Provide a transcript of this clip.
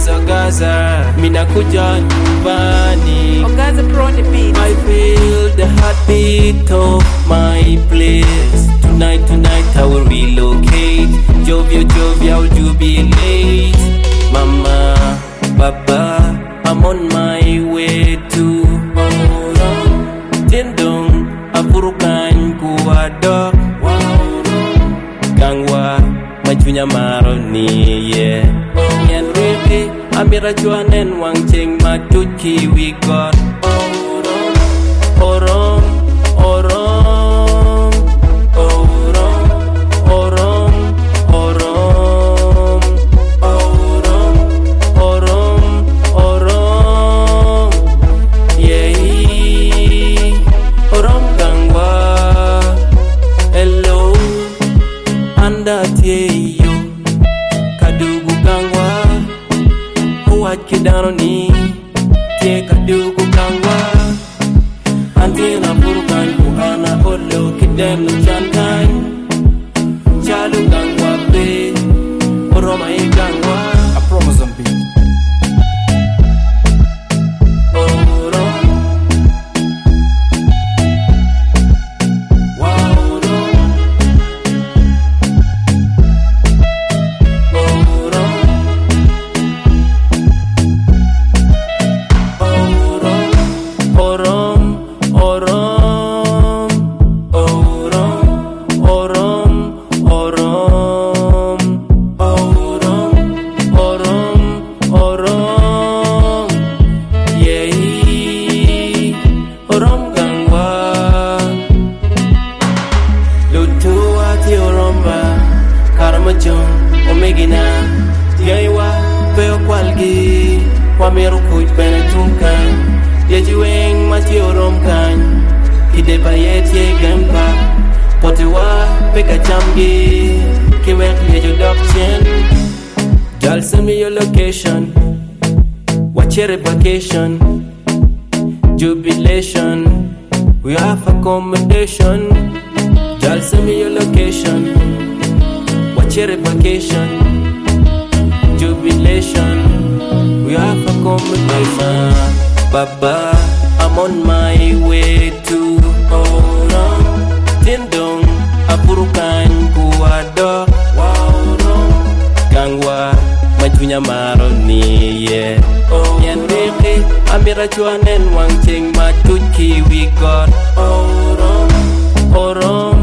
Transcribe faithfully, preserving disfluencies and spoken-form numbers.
Gaza Gaza, mina kuja nyumbani. Gaza Pro on the beat. I feel the heartbeat of my place. Tonight, tonight I will relocate. Jovial, jovial, jubilate. Mama, Papa, I'm on my way to Oron. Tindong, Apurukan, Kuwado. Gangwa, Majunya Maroni, yeah. Yan Ricky, Amira Juanen, Wang Cheng, Matuki, we got Oron, Oron, Oron, Oron, Oron, Oron, Oron, Oron, Oron, yeah, Oron Gangwa, hello, anda tie yo, Kadugu Gangwa, Huat Kidanoni, tie Kadugu Gangwa, Antina Purukan Kuhana Olo Kidem no Chankai, Chalu Gangwa Pe, Oroma e Gangwa, I promise on beat. Oron, Waoron, Oron, Oron, Oron, Oron, Oron, Oron, Oron, Oron, Oron, yeah, Oron Gangwa, Lutua Tioromba, Karamajong, Omegina, Yaiwa, Peo Kwalgi, Wamiru Kuj Benetunkan, Yejueng Matiorom Kan, Hidebayet Ye Gampa, Potewa, Peka Chamgi, Kiwek Yeju Dokchen. Y'all send me your location, watch your vacation, jubilation, we have accommodation. Y'all send me your location, watch your vacation, jubilation, we have accommodation. Baba, I'm on my way to Oron. Tindong, Apurukan, Kuwado, Waoron, Gangwa, Majunya Maroni, yeah. Yan Ricky, Amira Juanen, Wang Cheng, Matuki, we got Oron, Oron.